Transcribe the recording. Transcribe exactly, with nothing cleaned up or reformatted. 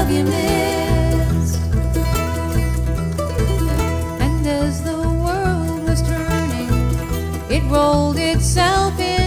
you missed. And as the world was turning, it rolled itself in